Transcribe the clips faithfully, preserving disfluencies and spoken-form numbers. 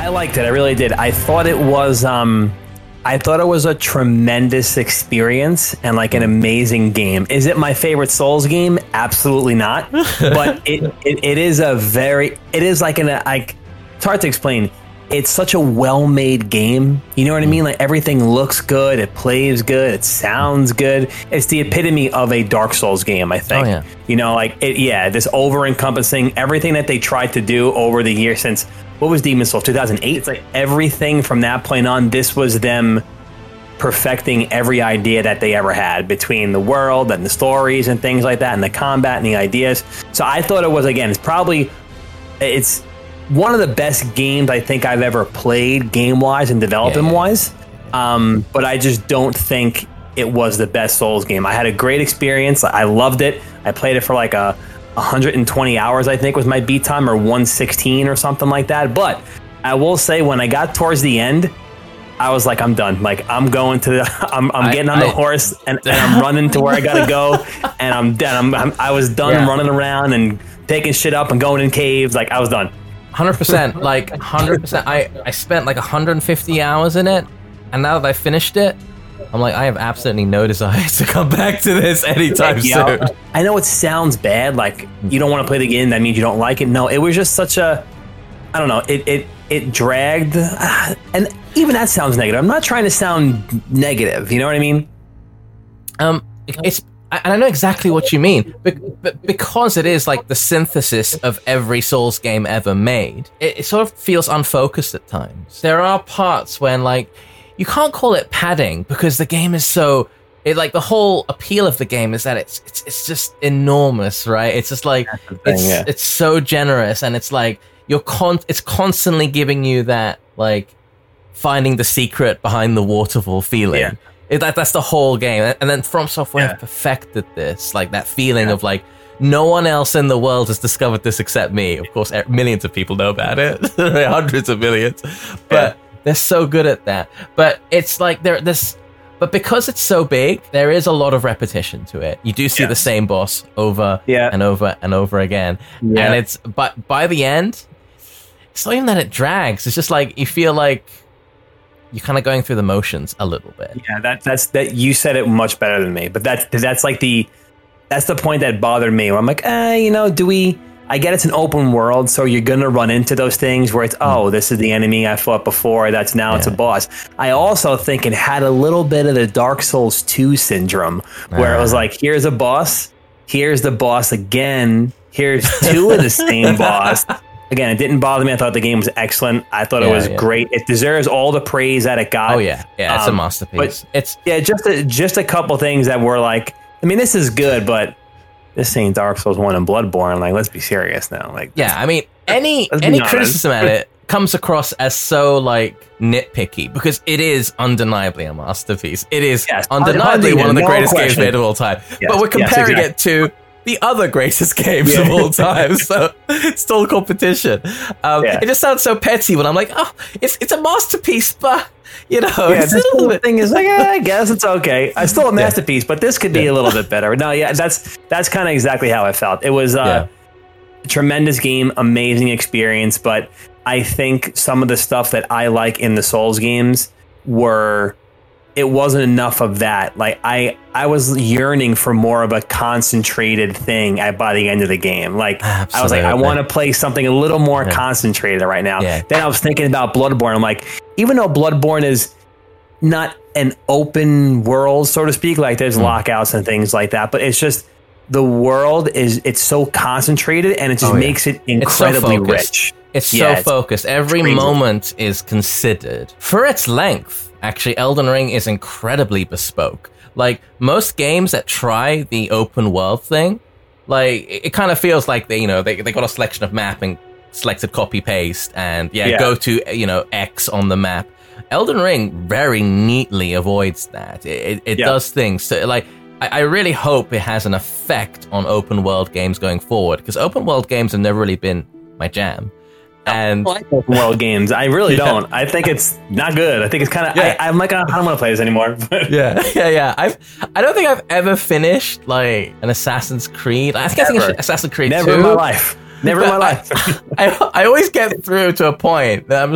I liked it. I really did. I thought it was. Um, I thought it was a tremendous experience and like an amazing game. Is it my favorite Souls game? Absolutely not. But it, it it is a very. It is like an like. It's hard to explain. It's such a well-made game. You know what I mean? Like everything looks good, it plays good, it sounds good. It's the epitome of a Dark Souls game, I think. Oh, yeah. You know, like it, yeah, this over-encompassing everything that they tried to do over the years since what was Demon's Souls two thousand eight? It's like everything from that point on. This was them perfecting every idea that they ever had between the world and the stories and things like that, and the combat and the ideas. So I thought it was again. It's probably it's. one of the best games I think I've ever played game-wise and development-wise, yeah, yeah. um, but I just don't think it was the best Souls game. I had a great experience. I loved it. I played it for like a one hundred twenty hours, I think was my beat time, or one sixteen or something like that. But I will say when I got towards the end, I was like, I'm done. Like I'm going to, the, I'm, I'm getting on the I, horse and, and I'm running to where I gotta go, and I'm done. I'm, I'm, I was done yeah. running around and taking shit up and going in caves. Like I was done. one hundred percent, like one hundred percent. I, I spent like one hundred fifty hours in it, and now that I finished it, I'm like, I have absolutely no desire to come back to this anytime yeah, soon. I know it sounds bad, like you don't want to play the game, that means you don't like it. No, it was just such a, I don't know, it it, it dragged, uh, and even that sounds negative. I'm not trying to sound negative, you know what I mean? Um, it's... And I know exactly what you mean, but, but because it is like the synthesis of every Souls game ever made, it, it sort of feels unfocused at times. There are parts when like you can't call it padding because the game is so it like the whole appeal of the game is that it's it's it's just enormous, right? It's just like thing, it's yeah. it's so generous, and it's like you're con it's constantly giving you that like finding the secret behind the waterfall feeling. Yeah. It, that, that's the whole game. And then From Software yeah. perfected this, like that feeling yeah. of like, no one else in the world has discovered this except me. Of course, millions of people know about it. Hundreds of millions. But yeah. they're so good at that. But it's like, there, this, but because it's so big, there is a lot of repetition to it. You do see yeah. the same boss over yeah. and over and over again. Yeah. And it's, but by the end, it's not even that it drags. It's just like, you feel like, you're kind of going through the motions a little bit. Yeah, that, that's that. You said it much better than me, but that's that's like the that's the point that bothered me. Where I'm like, eh, you know, do we? I get it's an open world, so you're gonna run into those things where it's oh, this is the enemy I fought before. That's now yeah. it's a boss. I also think it had a little bit of the Dark Souls two syndrome, where uh. it was like, here's a boss, here's the boss again, here's two of the same boss. Again, it didn't bother me. I thought the game was excellent. I thought yeah, it was yeah. great. It deserves all the praise that it got. Oh yeah, yeah, it's um, a masterpiece. But it's yeah, just a, just a couple things that were like, I mean, this is good, but this ain't Dark Souls one and Bloodborne. Like, let's be serious now. Like, yeah, I mean, any any criticism at it comes across as so like nitpicky because it is undeniably a masterpiece. It is yes, undeniably one of the greatest question. games made of all time. Yes, but we're comparing yes, exactly. it to the other greatest games yeah. of all time, so it's still competition. Um, yeah. It just sounds so petty when I'm like, oh, it's it's a masterpiece, but you know, yeah, it's a little bit. Thing is like, eh, I guess it's okay. It's still a masterpiece, yeah. but this could be yeah. a little bit better. No, yeah, that's that's kind of exactly how I felt. It was uh, yeah. a tremendous game, amazing experience, but I think some of the stuff that I like in the Souls games were. It wasn't enough of that. Like I, I was yearning for more of a concentrated thing at by the end of the game. Like Absolutely. I was like, I want to play something a little more yeah. concentrated right now. Yeah. Then I was thinking about Bloodborne. I'm like, even though Bloodborne is not an open world, so to speak, like there's mm. lockouts and things like that, but it's just the world is it's so concentrated and it just oh, yeah. makes it incredibly it's so rich. It's yeah, so focused. Every crazy. moment is considered for its length. Actually, Elden Ring is incredibly bespoke. Like, most games that try the open world thing, like, it, it kind of feels like they, you know, they, they got a selection of map and selected copy paste and, yeah, yeah, go to, you know, X on the map. Elden Ring very neatly avoids that. It, it, it yeah. does things. So, like, I, I really hope it has an effect on open world games going forward, because open world games have never really been my jam. And I like open world games. I really yeah. don't. I think it's not good. I think it's kind of. Yeah. I'm like, I don't want to play this anymore. yeah, yeah, yeah. I've. I don't think I've ever finished like an Assassin's Creed. I think Never. I think Assassin's Creed. Never two. in my life. Never in my life. I, I I always get through to a point that I'm just like,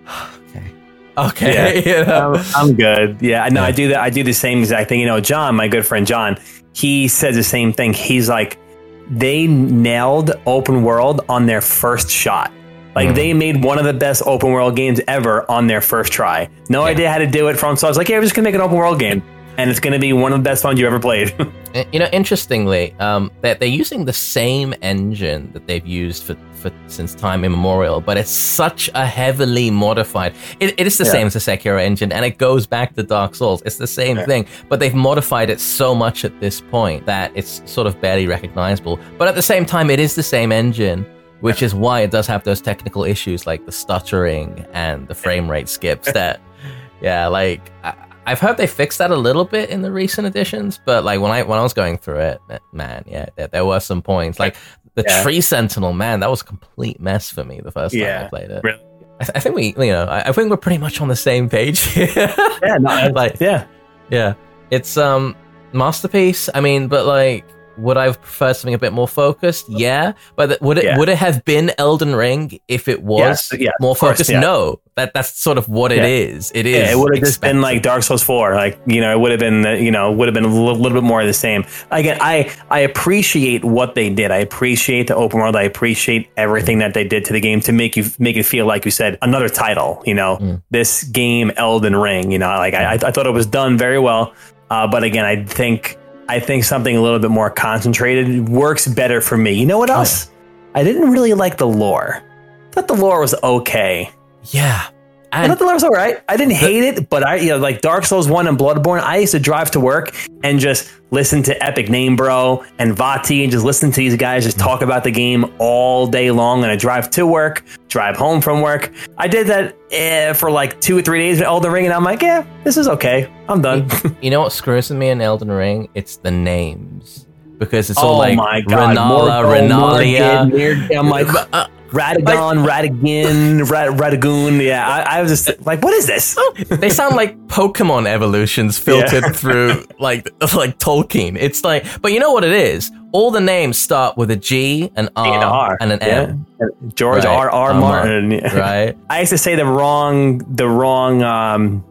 okay. Okay. Yeah. You know? I'm, I'm good. Yeah. No, Yeah. I do that. I do the same exact thing. You know, John, my good friend John, he says the same thing. He's like, they nailed open world on their first shot. Like mm. they made one of the best open world games ever on their first try. No yeah. idea how to do it from. So I was like, yeah, we're just gonna make an open world game, and it's gonna be one of the best ones you ever played. You know, interestingly, um, they're, they're using the same engine that they've used for, for since time immemorial, but it's such a heavily modified. It, it is the yeah. same as the Sekiro engine, and it goes back to Dark Souls. It's the same yeah. thing, but they've modified it so much at this point that it's sort of barely recognizable. But at the same time, it is the same engine, which is why it does have those technical issues like the stuttering and the frame rate skips. That, yeah, like. I, I've heard they fixed that a little bit in the recent editions, but like when I when I was going through it, man, yeah, there, there were some points. Like the yeah. Tree Sentinel, man, that was a complete mess for me the first yeah, time I played it. Really? I, th- I think we, you know, I, I think we're pretty much on the same page here. yeah, no, like yeah, yeah, it's um masterpiece. I mean, but like. Would I have preferred something a bit more focused? Yeah, but th- would it yeah. would it have been Elden Ring if it was yes, yes, more focused? Course, yeah. No, that that's sort of what yeah. it is. It is. Yeah, it would have just been like Dark Souls four. Like you know, it would have been you know would have been a little, little bit more of the same. Again, I I appreciate what they did. I appreciate the open world. I appreciate everything that they did to the game to make you make it feel like you said another title. You know, mm. this game Elden Ring. You know, like I I thought it was done very well. Uh, but again, I think. I think something a little bit more concentrated works better for me. You know what else? Oh. I didn't really like the lore. I thought the lore was okay. Yeah. I thought the lore was all right. I didn't hate it, but I, you know, like Dark Souls one and Bloodborne, I used to drive to work and just listen to Epic Name Bro and Vati and just listen to these guys just talk about the game all day long. And I drive to work, drive home from work. I did that eh, for like two or three days with Elden Ring, and I'm like, yeah, this is okay. I'm done. You know what screws with me in Elden Ring? It's the names. Because it's oh all like my God. Renala, Renalia. I'm like... Uh, Radagon, like, Radagon, Rad- Radagoon. Yeah, I, I was just like, what is this? They sound like Pokemon evolutions filtered yeah. through like like Tolkien. It's like, but you know what it is? All the names start with a G, an R, and, R. and an yeah. M. George right. R. R. Martin. Right. I used to say the wrong, the wrong. Um,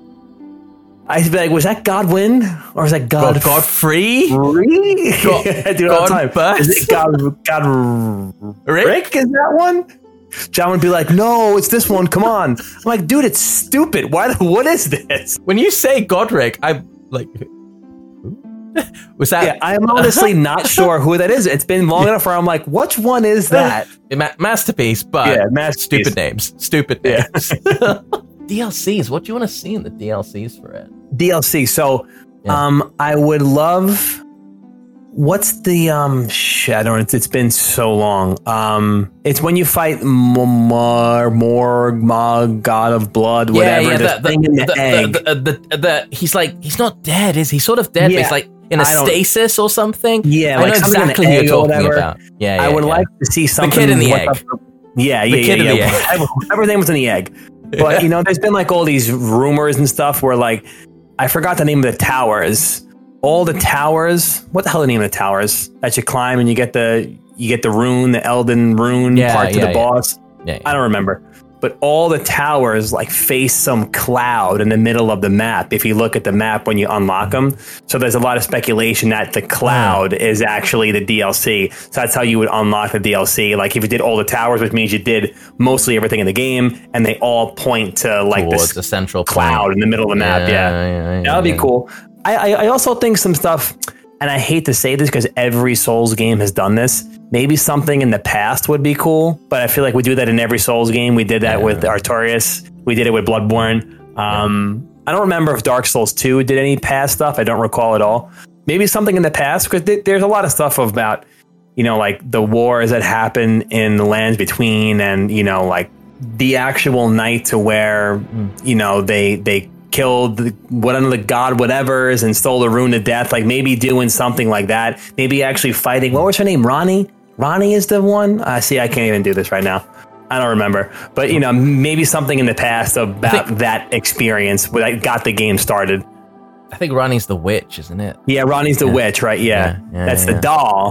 I used to be like, was that Godwin or was that God? God Godfrey? Really? God, I do it all the time. Bus? Is it God? God? Rick? Rick? Is that one? John would be like, no, it's this one. Come on. I'm like, dude, it's stupid. Why? What is this? When you say Godric, I'm like, was that? Yeah, I'm honestly not sure who that is. It's been long enough where I'm like, which one is that? Ma- masterpiece, but yeah, masterpiece. Stupid names. Stupid names. Yeah. D L Cs. What do you want to see in the D L Cs for it? D L C. So, yeah. um, I would love. What's the um? Shit, I don't. It's, it's been so long. Um, it's when you fight Mor Morg, Mog, God of Blood, whatever. Yeah, yeah, the, the, thing the, in the, the egg. The, the, the, the, he's like he's not dead, is he? He's sort of dead, yeah, but he's like in a stasis or something. Yeah, I like know exactly who you're talking about. Yeah, yeah, I would yeah. like to see something. The kid in the egg. Up, yeah, yeah, the kid yeah. in yeah. the egg. Everything was in the egg. But, you know, there's been like all these rumors and stuff where like, I forgot the name of the towers. All the towers. What the hell are the name of the towers that you climb and you get the you get the rune, the Elden rune yeah, part to yeah, the yeah. boss? Yeah, yeah. I don't remember. But all the towers like face some cloud in the middle of the map. If you look at the map when you unlock them. So there's a lot of speculation that the cloud is actually the D L C. So that's how you would unlock the D L C. Like if you did all the towers, which means you did mostly everything in the game, and they all point to like towards this the central cloud point. in the middle of the map. Yeah, yeah, yeah, yeah that would yeah. be cool. I, I, I also think some stuff, and I hate to say this because every Souls game has done this. Maybe something in the past would be cool, but I feel like we do that in every Souls game. We did that yeah. with Artorias. We did it with Bloodborne. Um, yeah. I don't remember if Dark Souls two did any past stuff. I don't recall at all. Maybe something in the past, because th- there's a lot of stuff about, you know, like the wars that happen in the lands between, and, you know, like the actual night to where, mm. you know, they they killed the, one of the god whatevers and stole the rune to death. Like maybe doing something like that. Maybe actually fighting. What was her name? Ronnie? Ronnie is the one? Uh, see, I can't even do this right now. I don't remember. But, you know, maybe something in the past about think, that experience that got the game started. I think Ronnie's the witch, isn't it? Yeah, Ronnie's the yeah. witch, right? Yeah. yeah, yeah That's yeah. the doll.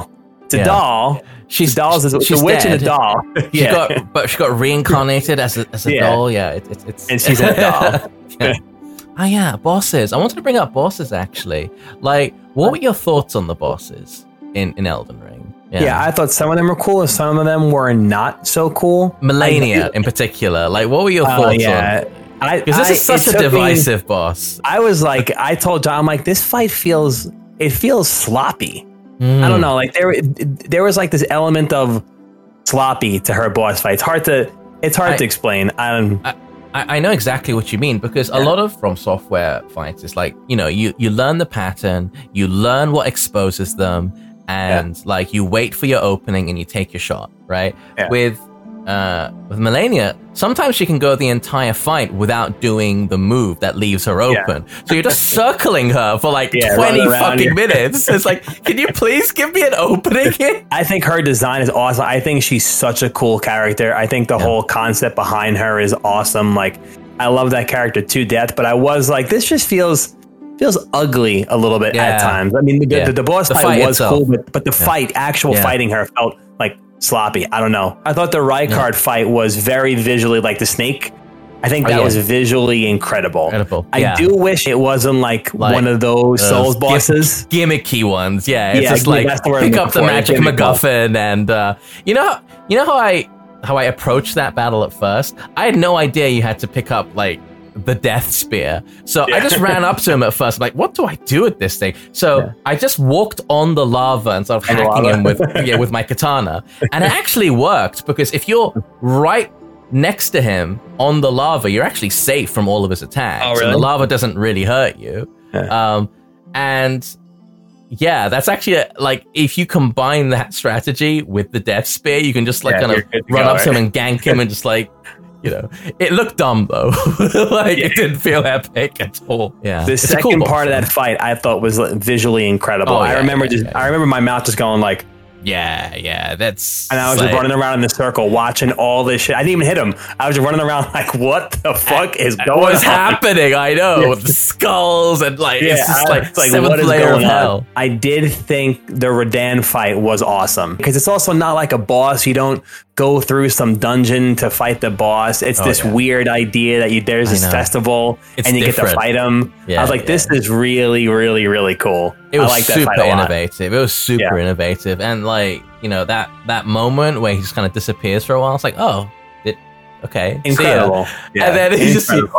It's a Yeah. doll. She's the dolls is she's the witch dead. and the doll. She yeah, got, but she got reincarnated as a, as a Yeah. doll. Yeah, it, it, it's and she's a doll. yeah. Oh yeah, bosses. I wanted to bring up bosses actually. Like, what were your thoughts on the bosses in, in Elden Ring? Yeah. I thought some of them were cool and some of them were not so cool. Melania I, in particular. Like, what were your uh, thoughts yeah. on? I Because this I- is such it a took me- divisive boss. I was like, I told John, I'm like, this fight feels, it feels sloppy. Mm. I don't know, like there, there was like this element of sloppy to her boss fight. It's hard to, it's hard I- to explain. Um, I, I know exactly what you mean because a lot of From Software fights is like, you know, you, you learn the pattern, you learn what exposes them, and yeah. like you wait for your opening and you take your shot, right? Yeah. With uh, with Melania, sometimes she can go the entire fight without doing the move that leaves her open. Yeah. So you're just circling her for like yeah, twenty fucking you. minutes. It's like, can you please give me an opening here? I think her design is awesome. I think she's such a cool character. I think the yeah. whole concept behind her is awesome. Like, I love that character to death, but I was like, this just feels feels ugly a little bit yeah. at times. I mean, the, yeah. the, the boss the fight, fight was itself. cool, but, but the yeah. fight, actual fighting her felt like sloppy. I don't know. I thought the Rykard yeah. fight was very visually like the snake. I think that oh, yeah. was visually incredible. incredible. Yeah. I do wish it wasn't like, like one of those uh, Souls bosses. Gimmicky ones. Yeah. It's yeah, just like pick up the magic MacGuffin and uh, you know you know how I how I approached that battle at first? I had no idea you had to pick up like the death spear. So yeah. I just ran up to him at first, like, what do I do with this thing? So yeah. I just walked on the lava and started hacking him with yeah, with my katana. And it actually worked because if you're right next to him on the lava, you're actually safe from all of his attacks. Oh, really? And the lava doesn't really hurt you. Yeah. Um, and yeah, that's actually a, like if you combine that strategy with the death spear, you can just like yeah, kind of run go, up right? to him and gank him and just like, you know, it looked dumb though. like yeah. it didn't feel epic at all. Yeah. The it's second cool part of that fight I thought was visually incredible. Oh, yeah, I remember yeah, just yeah. I remember my mouth just going like, yeah, yeah, that's and I was like, just running around in the circle watching all this shit. I didn't even hit him. I was just running around like, what the fuck is going on? What's happening? I know, yeah. with the skulls and like yeah, it's just like, it's like seventh layer of hell. On? I did think the Radahn fight was awesome because it's also not like a boss. You don't go through some dungeon to fight the boss. It's oh, this yeah. weird idea that you there's this festival it's and you different. get to fight him. Yeah, I was like, this yeah. is really, really, really cool. It was I like super that fight a lot. innovative. It was super yeah. innovative, and like you know that that moment where he just kind of disappears for a while. It's like, oh, it okay, incredible. Yeah. And then he incredible.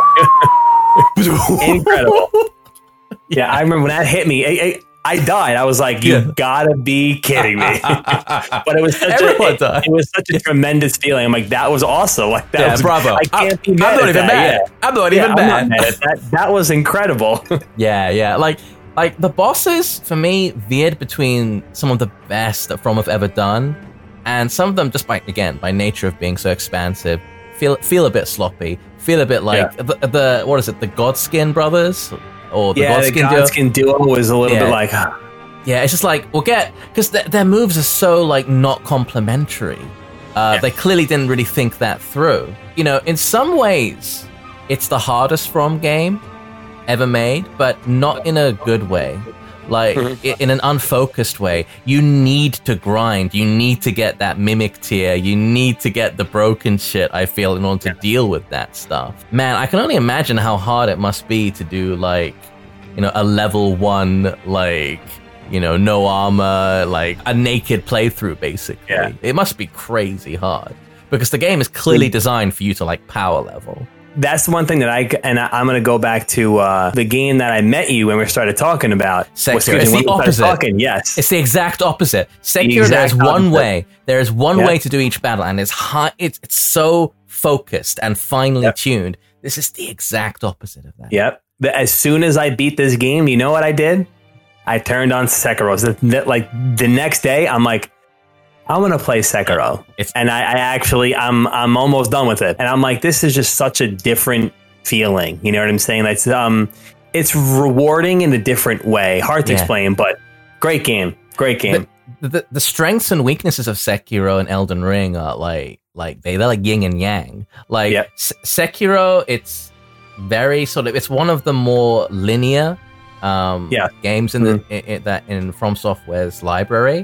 just incredible. Yeah, I remember when that hit me. It, it, I died. I was like, "You yeah. gotta be kidding me!" But it was such a it, it was such a tremendous feeling. I'm like, "That was awesome!" Like that yeah, was bravo. I can't I'm, be mad I'm not at even that. mad. Yeah. I'm not yeah, even mad. I'm not mad at that. That was incredible. yeah, yeah. Like, like the bosses for me veered between some of the best that From have ever done, and some of them just by again by nature of being so expansive feel feel a bit sloppy. Feel a bit like yeah. the, the what is it? The Godskin brothers or the yeah, Godskin, the Godskin duo? duo was a little yeah. bit like. Huh. Yeah, it's just like, we'll get... Because th- their moves are so, like, not complementary. Uh, yeah. They clearly didn't really think that through. You know, in some ways, it's the hardest From game ever made, but not in a good way. Like, in an unfocused way. You need to grind. You need to get that Mimic tier. You need to get the broken shit, I feel, in order to yeah. deal with that stuff. Man, I can only imagine how hard it must be to do, like, you know, a level one, like... you know, no armor, like a naked playthrough, basically. Yeah. It must be crazy hard because the game is clearly designed for you to like power level. That's the one thing that I, and I, I'm going to go back to uh, the game that I met you when we started talking about. Sekiro. It's the opposite. Talking, yes. It's the exact opposite. Sekiro, there's one way. There is one yep. way to do each battle, and it's high, it's, it's so focused and finely yep. tuned. This is the exact opposite of that. Yep. As soon as I beat this game, you know what I did? I turned on Sekiro. So the, like the next day, I'm like, I'm gonna play Sekiro, it's, and I, I actually, I'm, I'm almost done with it, and I'm like, this is just such a different feeling. You know what I'm saying? It's, um, it's rewarding in a different way. Hard to yeah. explain, but great game, great game. The, the, the strengths and weaknesses of Sekiro and Elden Ring are like, like they, they're like yin and yang. Like yep. S- Sekiro, it's very sort of, it's one of the more linear. Um, yeah. games in the mm-hmm. in, in that in From Software's library,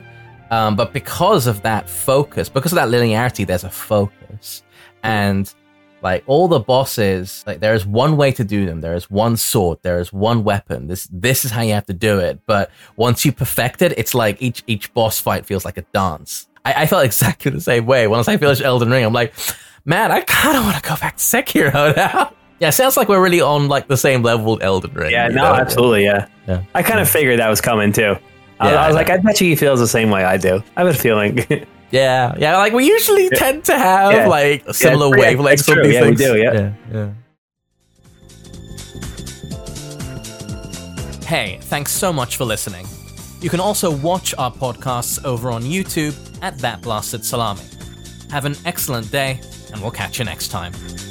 Um, but because of that focus, because of that linearity, there's a focus. And like all the bosses, like there is one way to do them. There is one sword. There is one weapon. This this is how you have to do it. But once you perfect it, it's like each each boss fight feels like a dance. I, I felt exactly the same way. Once I finished Elden Ring, I'm like, man, I kind of want to go back to Sekiro now. Yeah, sounds like we're really on like the same level with Elden Ring. Yeah, no, know? absolutely, yeah. yeah. I kind of yeah. figured that was coming too. I, yeah, I was I like, I bet you he feels the same way I do. I have a feeling. yeah, yeah. Like we usually tend to have yeah. like similar yeah, wavelengths on these yeah, things. We do, yeah. yeah, yeah. Hey, thanks so much for listening. You can also watch our podcasts over on YouTube at That Blasted Salami. Have an excellent day, and we'll catch you next time.